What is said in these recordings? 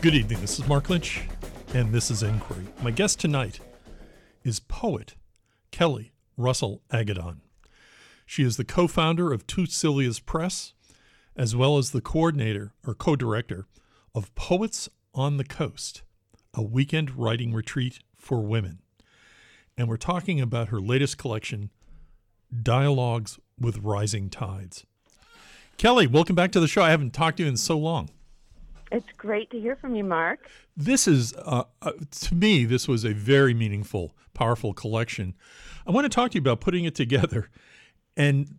Good evening. This is Mark Lynch, and this is Inquiry. My guest tonight is poet Kelly Russell Agaddon. She is the co-founder of Two Sylvias Press, as well as the coordinator or co-director of Poets on the Coast, a weekend writing retreat for women. And we're talking about her latest collection, Dialogues with Rising Tides. Kelly, welcome back to the show. I haven't talked to you in so long. It's great to hear from you, Mark. This is, to me, this was a very meaningful, powerful collection. I want to talk to you about putting it together. And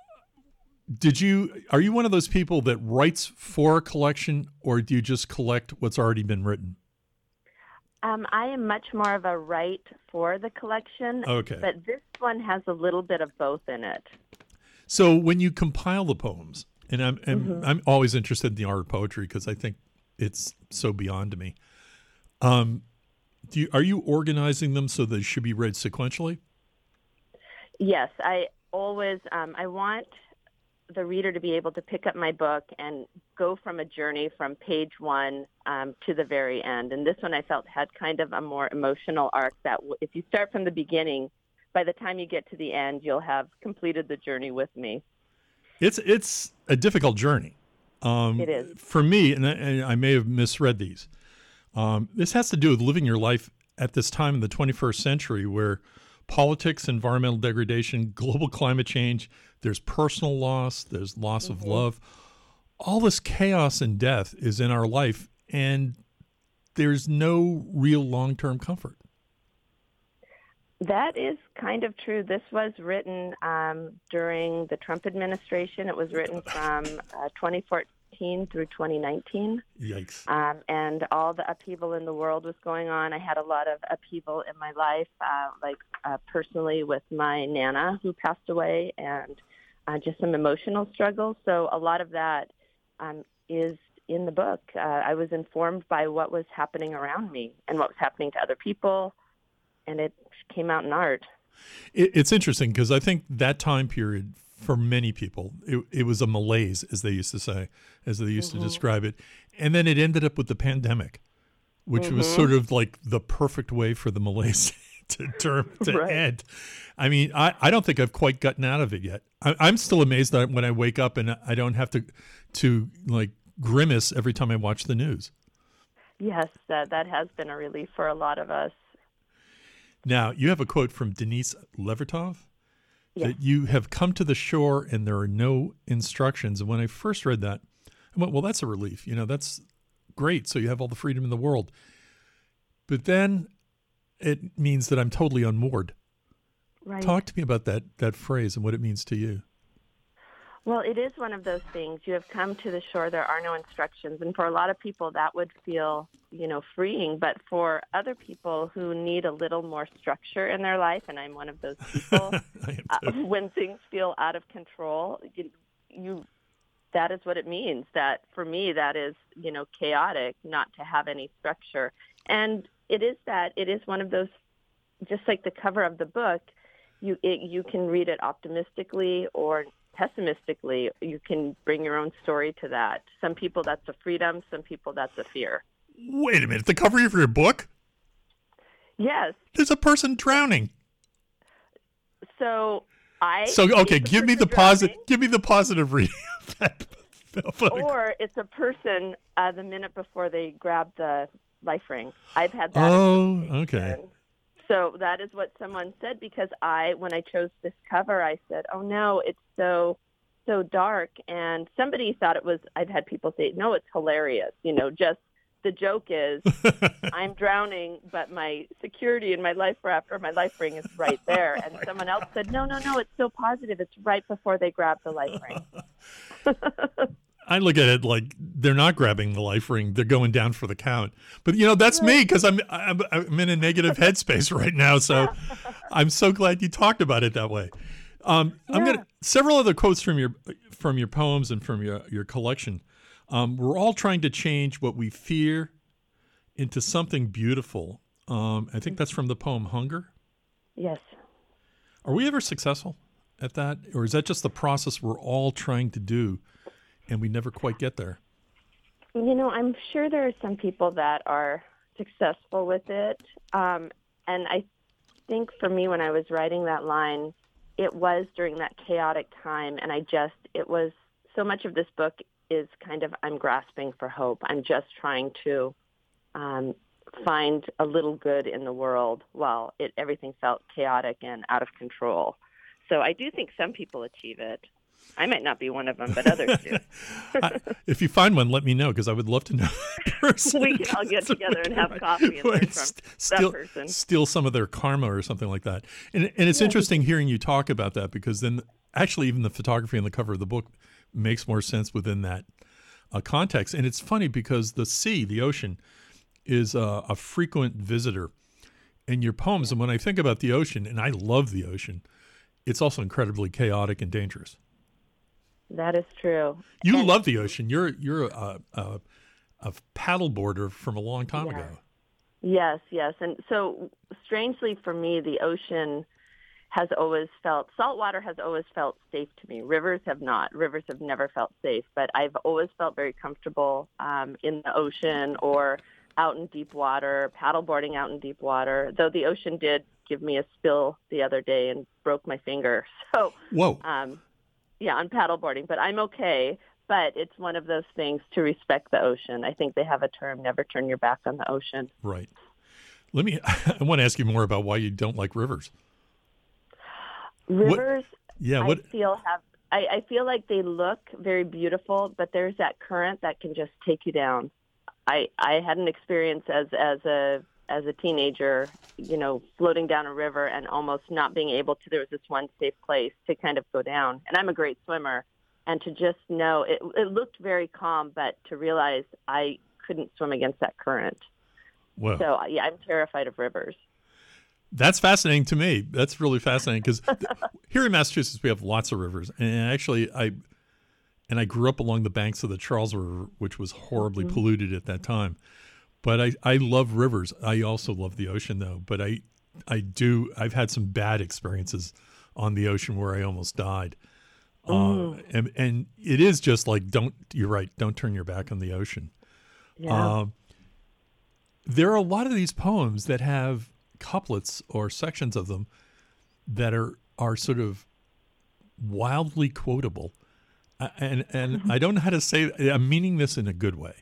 are you one of those people that writes for a collection, or do you just collect what's already been written? I am much more of a write for the collection, Okay. But this one has a little bit of both in it. So when you compile the poems, and I'm always interested in the art of poetry because I think it's so beyond to me. Are you organizing them so they should be read sequentially? Yes, I always I want the reader to be able to pick up my book and go from a journey from page one to the very end. And this one I felt had kind of a more emotional arc that if you start from the beginning, by the time you get to the end, you'll have completed the journey with me. It's a difficult journey. It is. For me, and I may have misread these. This has to do with living your life at this time in the 21st century where politics, environmental degradation, global climate change, there's personal loss, there's loss of love. All this chaos and death is in our life, and there's no real long-term comfort. That is kind of true. This was written during the Trump administration. It was written from 2014 through 2019. Yikes. And all the upheaval in the world was going on. I had a lot of upheaval in my life, personally with my Nana who passed away, and just some emotional struggles. So a lot of that is in the book. I was informed by what was happening around me and what was happening to other people, and it came out in art. It's interesting because I think that time period for many people, it was a malaise, as they used to say, as they used to describe it. And then it ended up with the pandemic, which was sort of like the perfect way for the malaise to Right. end. I mean, I don't think I've quite gotten out of it yet. I'm still amazed that when I wake up and I don't have to like grimace every time I watch the news. Yes, that has been a relief for a lot of us. Now, you have a quote from Denise Levertov that you have come to the shore and there are no instructions. And when I first read that, I went, well, that's a relief. You know, that's great. So you have all the freedom in the world. But then it means that I'm totally unmoored. Right. Talk to me about that phrase and what it means to you. Well, it is one of those things. You have come to the shore. There are no instructions. And for a lot of people, that would feel, freeing. But for other people who need a little more structure in their life, and I'm one of those people, I am too. when things feel out of control, that is what it means. That for me, that is, chaotic, not to have any structure. And it is one of those, just like the cover of the book, you can read it optimistically or pessimistically. You can bring your own story to that. Some people that's a freedom, some people that's a fear. Wait a minute. The cover of your book? Yes. There's a person drowning. Okay, give me the positive reading of that photograph. Or it's a person the minute before they grab the life ring. I've had that. Oh, okay. So that is what someone said, because when I chose this cover, I said, oh no, it's so dark. And somebody thought it was, I've had people say, no, it's hilarious. Just the joke is I'm drowning, but my security and my life raft or my life ring is right there. And someone else said, no, it's so positive. It's right before they grab the life ring. I look at it like they're not grabbing the life ring; they're going down for the count. But that's me because I'm in a negative headspace right now. So I'm so glad you talked about it that way. I'm gonna several other quotes from your poems and from your collection. We're all trying to change what we fear into something beautiful. I think that's from the poem Hunger. Yes. Are we ever successful at that, or is that just the process we're all trying to do? And we never quite get there. I'm sure there are some people that are successful with it. And I think for me, when I was writing that line, it was during that chaotic time. And it was so much of this book is kind of, I'm grasping for hope. I'm just trying to find a little good in the world while everything felt chaotic and out of control. So I do think some people achieve it. I might not be one of them, but others do. If you find one, let me know, because I would love to know that person. We can all get together and have coffee and learn from that person. Steal some of their karma or something like that. And it's interesting hearing you talk about that, because then actually even the photography on the cover of the book makes more sense within that context. And it's funny because the ocean, is a frequent visitor in your poems. And when I think about the ocean, and I love the ocean, it's also incredibly chaotic and dangerous. That is true. You love the ocean. You're a paddleboarder from a long time ago. Yes. And so strangely for me, the ocean saltwater has always felt safe to me. Rivers have not. Rivers have never felt safe, but I've always felt very comfortable in the ocean or out in deep water, paddleboarding out in deep water, though the ocean did give me a spill the other day and broke my finger. So, whoa. On paddleboarding, but I'm okay. But it's one of those things to respect the ocean. I think they have a term, never turn your back on the ocean. Right. I want to ask you more about why you don't like rivers. Rivers, I feel like they look very beautiful, but there's that current that can just take you down. I had an experience as a teenager, floating down a river and almost not being able to. There was this one safe place to kind of go down, and I'm a great swimmer, and to just know it looked very calm, but to realize I couldn't swim against that current. Whoa. So I'm terrified of rivers. That's fascinating to me. That's really fascinating, because here in Massachusetts we have lots of rivers, and actually I grew up along the banks of the Charles River, which was horribly polluted at that time. But I love rivers. I also love the ocean, though. But I've had some bad experiences on the ocean where I almost died. And it is just like, you're right, don't turn your back on the ocean. Yeah. There are a lot of these poems that have couplets or sections of them that are sort of wildly quotable. And I don't know how to say it. I'm meaning this in a good way.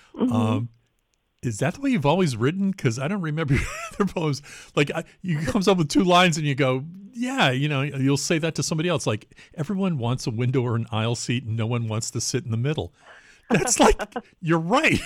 Is that the way you've always written? Because I don't remember your other poems. Like, you comes up with two lines and you go, yeah, you'll say that to somebody else. Like, everyone wants a window or an aisle seat and no one wants to sit in the middle. That's like, you're right.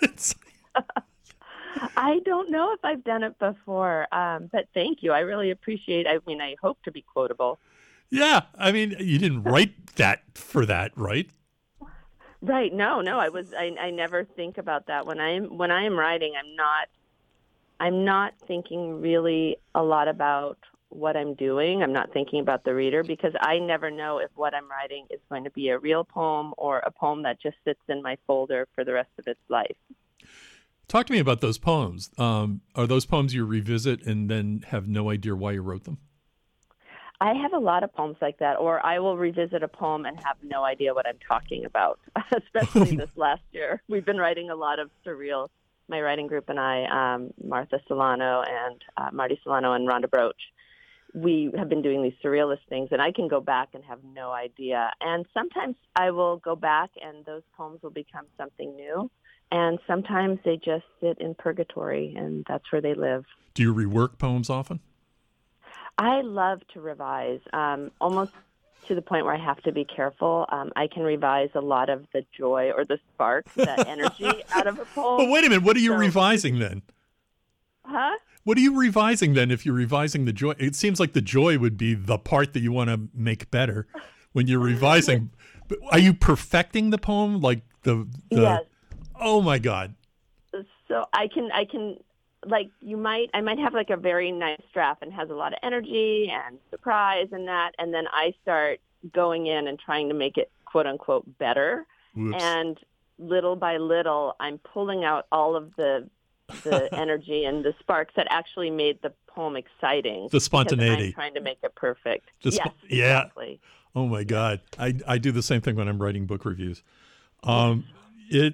I don't know if I've done it before, but thank you. I really appreciate it. I hope to be quotable. Yeah, you didn't write that for that, right? Right. No. I never think about that when I am writing. I'm not thinking really a lot about what I'm doing. I'm not thinking about the reader, because I never know if what I'm writing is going to be a real poem or a poem that just sits in my folder for the rest of its life. Talk to me about those poems. Are those poems you revisit and then have no idea why you wrote them? I have a lot of poems like that, or I will revisit a poem and have no idea what I'm talking about, especially this last year. We've been writing a lot of surreal, my writing group and I, Martha Solano and Marty Solano and Rhonda Broach. We have been doing these surrealist things, and I can go back and have no idea. And sometimes I will go back and those poems will become something new. And sometimes they just sit in purgatory, and that's where they live. Do you rework poems often? I love to revise, almost to the point where I have to be careful. I can revise a lot of the joy or the spark, the energy out of a poem. But wait a minute, what are you revising then? Huh? What are you revising then if you're revising the joy? It seems like the joy would be the part that you want to make better when you're revising. But are you perfecting the poem? Like the Yes. Oh my God. So I can like I might have like a very nice draft and has a lot of energy and surprise and that, and then I start going in and trying to make it quote unquote better. Whoops. And little by little I'm pulling out all of the energy and the sparks that actually made the poem exciting. The spontaneity. I'm trying to make it perfect. Yes, yeah. Exactly. Oh my God. I do the same thing when I'm writing book reviews.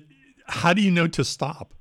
How do you know to stop?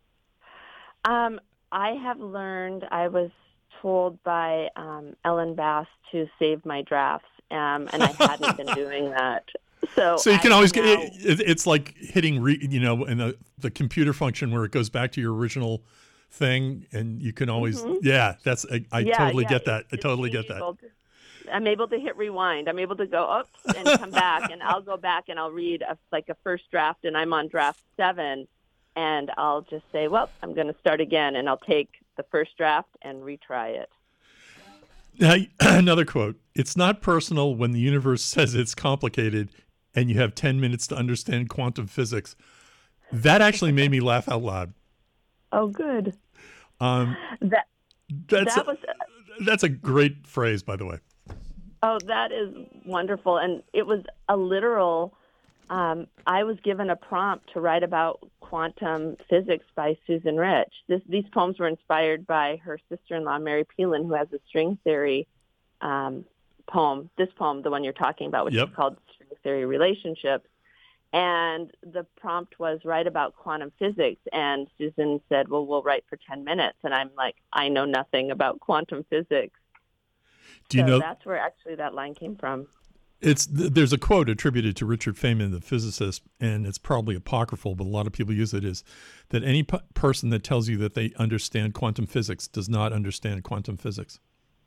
I have learned, I was told by Ellen Bass to save my drafts, and I hadn't been doing that. So You can I always now, it's like hitting, in the computer function where it goes back to your original thing, and you can always, I totally get that. I it's totally being get that. I'm able to hit rewind. I'm able to go oops and come back, and I'll go back and I'll read a first draft, and I'm on draft 7, and I'll just say, well, I'm going to start again, and I'll take the first draft and retry it. Now, another quote: "It's not personal when the universe says it's complicated, and you have 10 minutes to understand quantum physics." That actually made me laugh out loud. Oh, good. Um, That was. That's a great phrase, by the way. Oh, that is wonderful. And it was a literal, I was given a prompt to write about quantum physics by Susan Rich. These poems were inspired by her sister-in-law, Mary Peelin, who has a string theory poem. This poem, the one you're talking about, which is called String Theory Relationships. And the prompt was write about quantum physics. And Susan said, well, we'll write for 10 minutes. And I'm like, I know nothing about quantum physics. That's where actually that line came from. There's a quote attributed to Richard Feynman, the physicist, and it's probably apocryphal, but a lot of people use it, is that any person that tells you that they understand quantum physics does not understand quantum physics.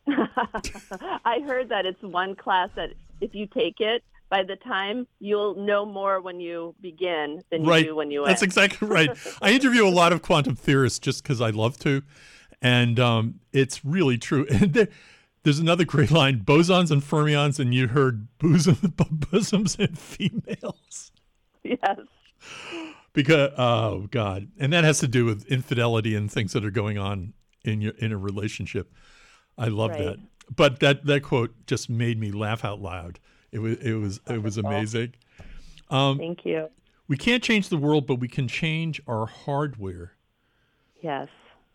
I heard that it's one class that if you take it, by the time you'll know more when you begin than you do when you end. That's exactly right. I interview a lot of quantum theorists just because I love to, and it's really true. And there's another great line: bosons and fermions, and you heard bosoms and females. Yes. Because, oh God. And that has to do with infidelity and things that are going on in a relationship. I love that. But that quote just made me laugh out loud. It was amazing. Thank you. We can't change the world, but we can change our hardware. Yes.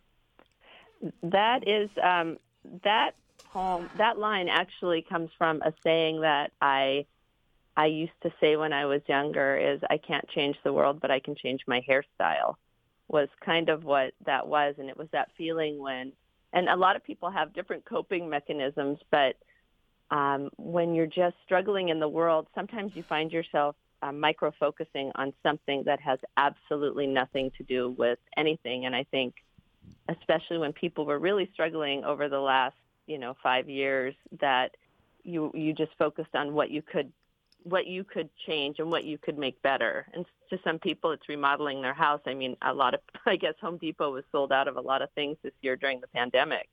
That is that poem. That line actually comes from a saying that I used to say when I was younger: is I can't change the world, but I can change my hairstyle. Was kind of what that was, and it was that feeling when. And a lot of people have different coping mechanisms, but when you're just struggling in the world, sometimes you find yourself micro-focusing on something that has absolutely nothing to do with anything. And I think, especially when people were really struggling over the last, 5 years, that you just focused on what you could change and what you could make better. And to some people, it's remodeling their house. I mean, I guess Home Depot was sold out of a lot of things this year during the pandemic.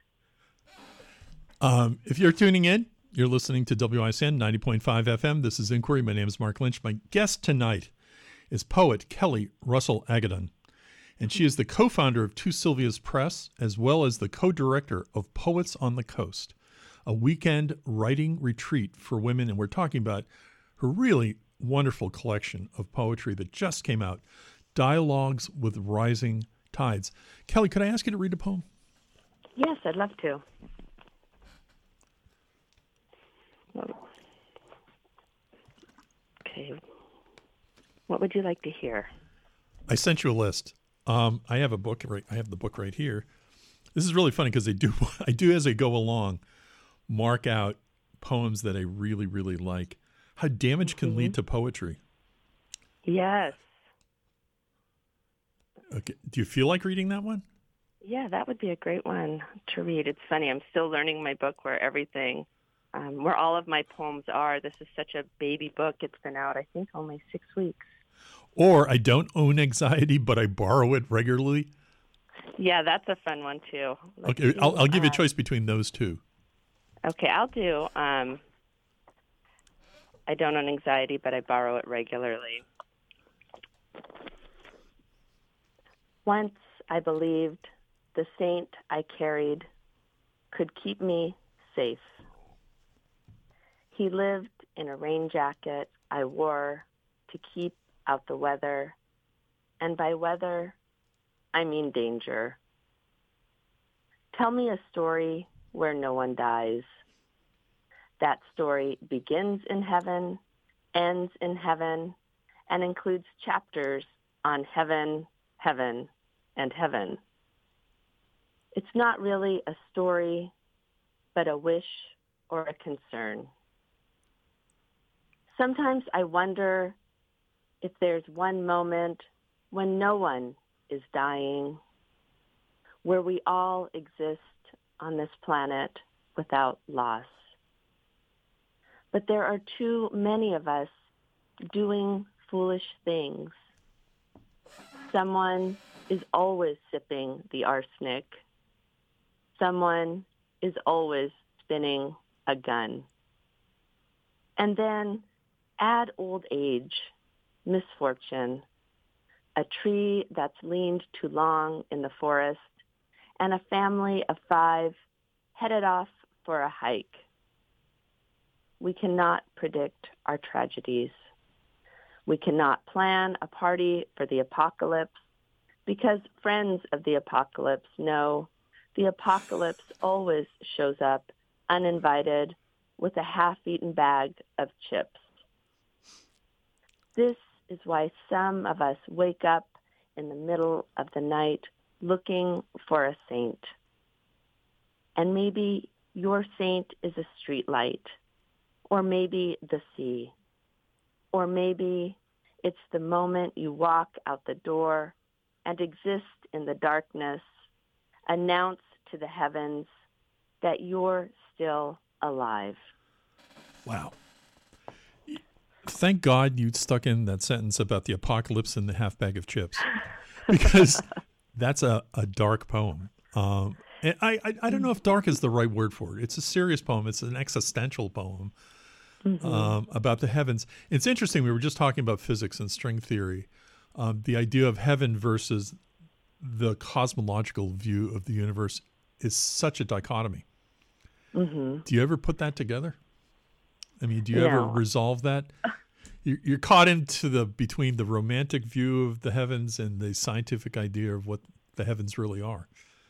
If you're tuning in, you're listening to WICN 90.5 FM. This is Inquiry. My name is Mark Lynch. My guest tonight is poet Kelly Russell Agaddon, and she is the co-founder of Two Sylvias Press, as well as the co-director of Poets on the Coast, a weekend writing retreat for women. And we're talking about her really wonderful collection of poetry that just came out, Dialogues with Rising Tides. Kelly, could I ask you to read a poem? Yes, I'd love to. Okay. What would you like to hear? I sent you a list. I have a book I have the book right here. This is really funny because I do as I go along, mark out poems that I really, really like. How damage can lead to poetry. Yes. Okay. Do you feel like reading that one? Yeah, that would be a great one to read. It's funny. I'm still learning my book where all of my poems are. This is such a baby book. It's been out, I think, only 6 weeks. Or I don't own anxiety, but I borrow it regularly. Yeah, that's a fun one too. Okay, I'll give you a choice between those two. Okay, I'll do I don't own anxiety, but I borrow it regularly. Once I believed the saint I carried could keep me safe. He lived in a rain jacket I wore to keep out the weather, and by weather, I mean danger. Tell me a story where no one dies. That story begins in heaven, ends in heaven, and includes chapters on heaven, heaven, and heaven. It's not really a story, but a wish or a concern. Sometimes I wonder if there's one moment when no one is dying, where we all exist on this planet without loss. But there are too many of us doing foolish things. Someone is always sipping the arsenic. Someone is always spinning a gun. And then add old age, misfortune, a tree that's leaned too long in the forest, and a family of 5 headed off for a hike. We cannot predict our tragedies. We cannot plan a party for the apocalypse because friends of the apocalypse know the apocalypse always shows up uninvited with a half-eaten bag of chips. This is why some of us wake up in the middle of the night looking for a saint. And maybe your saint is a street light, or maybe the sea, or maybe it's the moment you walk out the door and exist in the darkness, announce to the heavens that you're still alive. Wow. Thank God you stuck in that sentence about the apocalypse and the half bag of chips, because that's a dark poem. And I don't know if dark is the right word for it. It's a serious poem. It's an existential poem about the heavens. It's interesting. We were just talking about physics and string theory. The idea of heaven versus the cosmological view of the universe is such a dichotomy. Do you ever put that together? I mean, do you ever resolve that? You're caught into between the romantic view of the heavens and the scientific idea of what the heavens really are.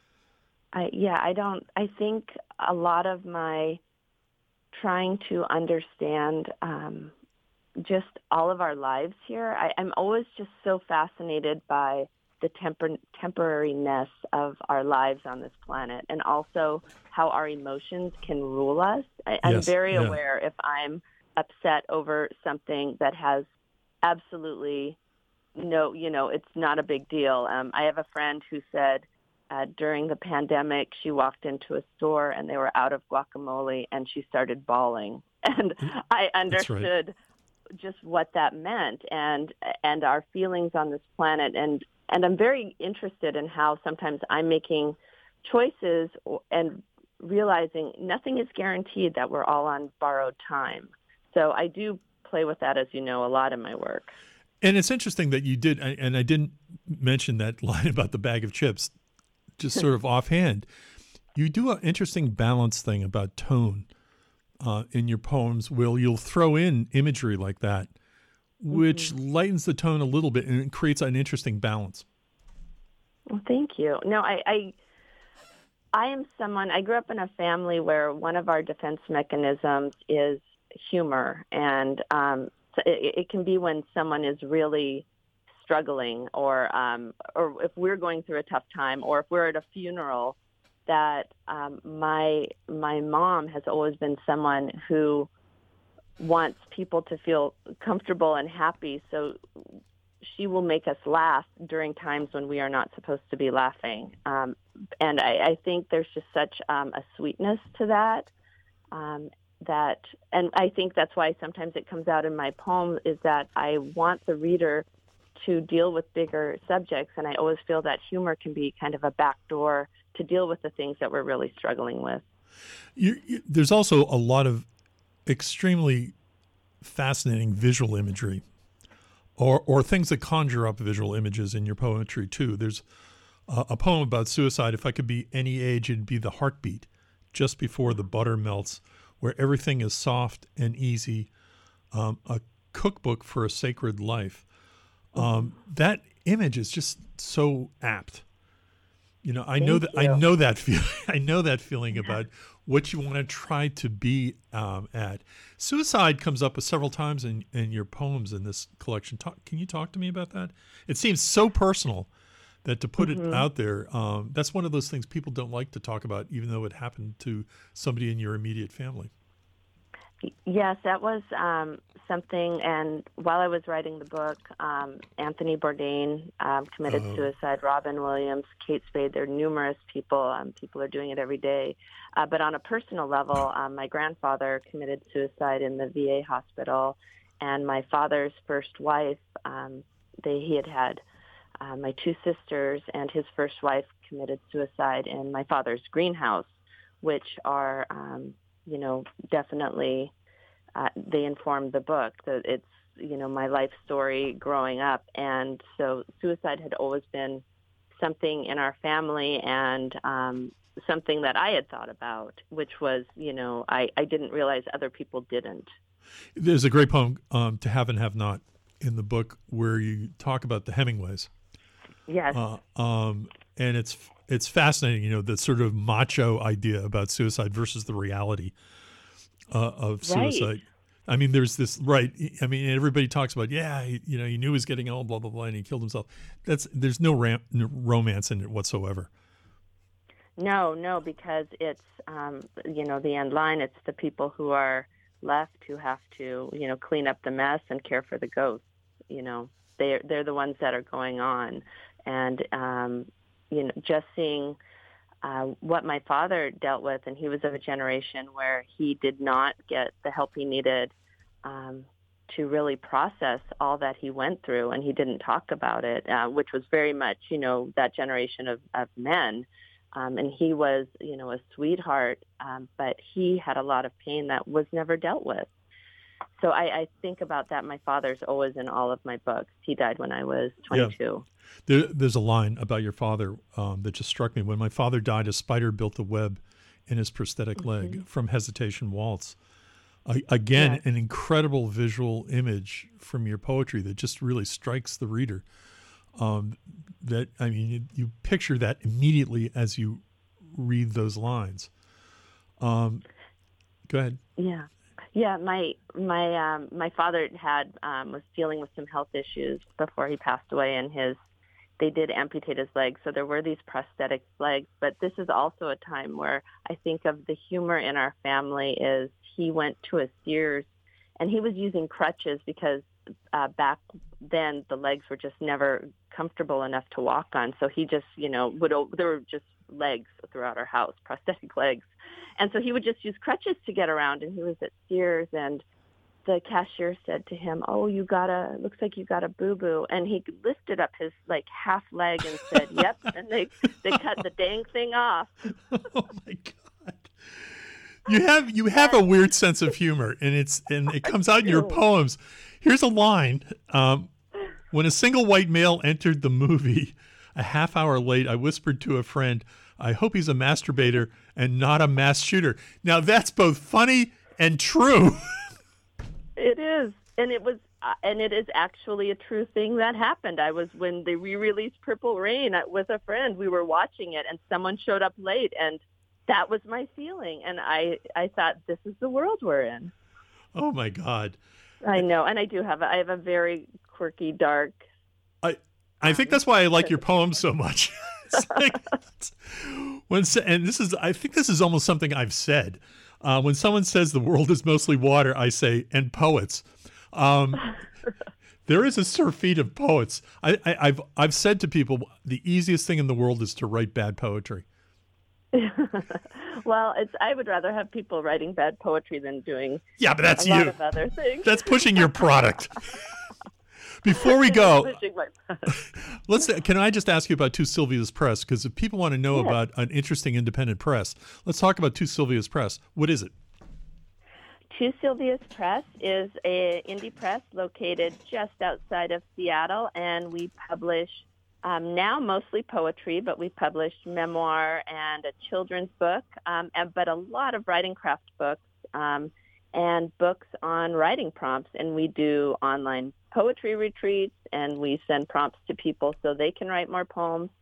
I think a lot of my trying to understand just all of our lives here, I'm always just so fascinated by the temporariness of our lives on this planet, and also how our emotions can rule us. I'm very aware if I'm upset over something that has absolutely it's not a big deal. I have a friend who said during the pandemic, she walked into a store and they were out of guacamole and she started bawling. And I understood just what that meant and our feelings on this planet. And I'm very interested in how sometimes I'm making choices and realizing nothing is guaranteed, that we're all on borrowed time. So I do play with that, as you know, a lot in my work. And it's interesting that you did, and I didn't mention that line about the bag of chips, just sort of offhand. You do an interesting balance thing about tone in your poems, Will. You'll throw in imagery like that, which lightens the tone a little bit, and it creates an interesting balance. Well, thank you. No, I am someone, I grew up in a family where one of our defense mechanisms is humor. And so it can be when someone is really struggling, or if we're going through a tough time, or if we're at a funeral, that my mom has always been someone who wants people to feel comfortable and happy. So she will make us laugh during times when we are not supposed to be laughing. And I think there's just such a sweetness to that. And I think that's why sometimes it comes out in my poem, is that I want the reader to deal with bigger subjects, and I always feel that humor can be kind of a backdoor to deal with the things that we're really struggling with. There's also a lot of extremely fascinating visual imagery, or things that conjure up visual images in your poetry too. There's a poem about suicide. If I could be any age, it'd be the heartbeat just before the butter melts, where everything is soft and easy, a cookbook for a sacred life. That image is just so apt. I know Thank that I you. know that feeling. I know that feeling about what you want to try to be at. Suicide comes up several times in your poems in this collection. Can you talk to me about that? It seems so personal that to put it Hmm. out there, that's one of those things people don't like to talk about, even though it happened to somebody in your immediate family. Yes, that was something. And while I was writing the book, Anthony Bourdain committed Oh, suicide. Robin Williams, Kate Spade. There are numerous people. People are doing it every day. But on a personal level, my grandfather committed suicide in the VA hospital, and my father's first wife. He had my two sisters, and his first wife committed suicide in my father's greenhouse, which are definitely they informed the book. That it's my life story growing up, and so suicide had always been something in our family, and something that I had thought about, which was I didn't realize other people didn't. there's a great poem, "To Have and Have Not," in the book where you talk about the Hemingways, Yes, uh, um, and it's fascinating. The sort of macho idea about suicide versus the reality of right. suicide. I mean, there's this right. I mean, everybody talks about, yeah, he knew he was getting old, blah blah blah, and he killed himself. There's no romance in it whatsoever. No, no, because it's the end line. It's the people who are left who have to clean up the mess and care for the ghosts. They're the ones that are going on, and just seeing what my father dealt with, and he was of a generation where he did not get the help he needed um, to really process all that he went through, and he didn't talk about it, which was very much, that generation of men. And he was, a sweetheart, but he had a lot of pain that was never dealt with. So I think about that. My father's always in all of my books. He died when I was Yeah, 22. there's a line about your father that just struck me. When my father died, a spider built a web in his prosthetic Hmm. leg, from Hesitation Waltz. Again, Yes. an incredible visual image from your poetry that just really strikes the reader. Um, that I mean, you picture that immediately as you read those lines. Um, Go ahead. Yeah. Yeah, my father had was dealing with some health issues before he passed away, and they did amputate his legs, so there were these prosthetic legs. But this is also a time where I think of the humor in our family is he went to a Sears, and he was using crutches because back then the legs were just never comfortable enough to walk on. So he just there were just legs throughout our house, prosthetic legs, and so he would just use crutches to get around. And he was at Sears, and the cashier said to him, "Oh, looks like you got a boo-boo." And he lifted up his like half leg and said, "Yep." And they cut the dang thing off. Oh my God. You have a And weird sense of humor, and it I comes out in your do. poems. Here's a line: when a single white male entered the movie a half hour late, I whispered to a friend, "I hope he's a masturbator and not a mass shooter." Now that's both funny and true. It is. And it is actually a true thing that happened. I was when they re-released Purple Rain with a friend. We were watching it, and someone showed up late, and that was my feeling. And I thought, this is the world we're in. Oh my God. I know, and I have a very quirky, dark I I think that's why I like sense your of poems humor. so much. It's like and this is I think this is almost something I've said. When someone says the world is mostly water, I say, and poets. Um, there is a surfeit of poets. I've said to people the easiest thing in the world is to write bad poetry. Well, I would rather have people writing bad poetry than doing Yeah, but a that's lot you. of other things. That's pushing your product. Before we go, Pushing my can I just ask you about Two Sylvia's Press? Because if people want to know Yes. about an interesting independent press, let's talk about Two Sylvia's Press. What is it? Two Sylvia's Press is a indie press located just outside of Seattle, and we publish now mostly poetry, but we published memoir and a children's book, but a lot of writing craft books and books on writing prompts. And we do online poetry retreats, and we send prompts to people so they can write more poems.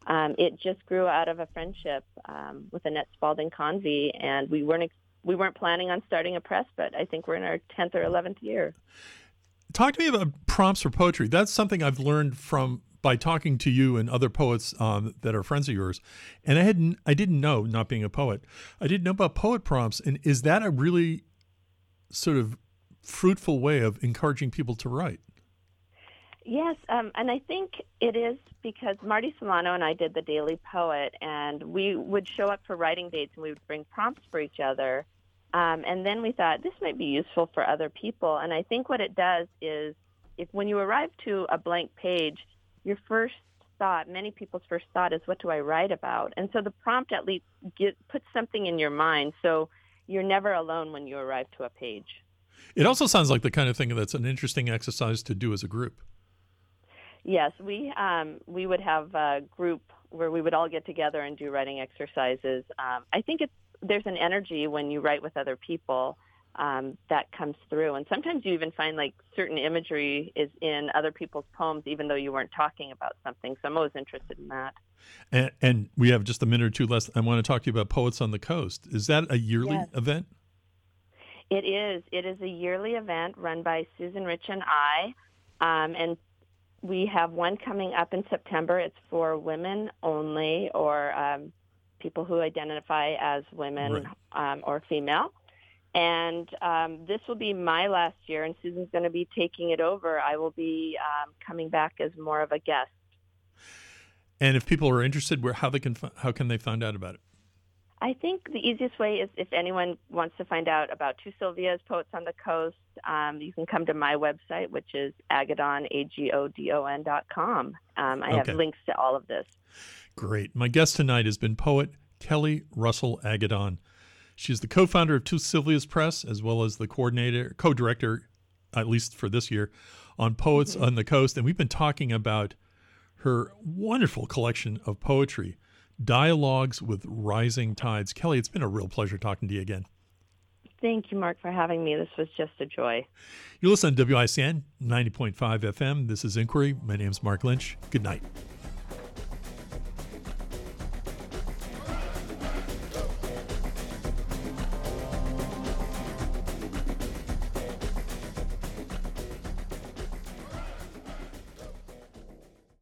It just grew out of a friendship with Annette Spalding Convey, and we weren't planning on starting a press, but I think we're in our 10th or 11th year. Talk to me about prompts for poetry. That's something I've learned by talking to you and other poets that are friends of yours. And I didn't know, not being a poet, I didn't know about poet prompts. And is that a really sort of fruitful way of encouraging people to write? Yes, and I think it is because Marty Solano and I did the Daily Poet, and we would show up for writing dates, and we would bring prompts for each other. And then we thought this might be useful for other people. And I think what it does is when you arrive to a blank page, your first thought, many people's first thought is, what do I write about? And so the prompt at least puts something in your mind, so you're never alone when you arrive to a page. It also sounds like the kind of thing that's an interesting exercise to do as a group. Yes, we would have a group where we would all get together and do writing exercises. I think there's an energy when you write with other people that comes through. And sometimes you even find like certain imagery is in other people's poems, even though you weren't talking about something. So I'm always interested in that. And we have just a minute or two left. I want to talk to you about Poets on the Coast. Is that a yearly event? It is. It is a yearly event run by Susan Rich and I. And we have one coming up in September. It's for women only, or people who identify as women or female. And this will be my last year, and Susan's going to be taking it over. I will be coming back as more of a guest. And if people are interested, how can they find out about it? I think the easiest way is if anyone wants to find out about Two Sylvias, Poets on the Coast, you can come to my website, which is agodon, agodon.com. I have links to all of this. Great. My guest tonight has been poet Kelly Russell Agodon. She's the co-founder of Two Sylvias Press, as well as the co-director, at least for this year, on Poets on the Coast. And we've been talking about her wonderful collection of poetry, Dialogues with Rising Tides. Kelly, it's been a real pleasure talking to you again. Thank you, Mark, for having me. This was just a joy. You listen to WICN 90.5 FM. This is Inquiry. My name is Mark Lynch. Good night.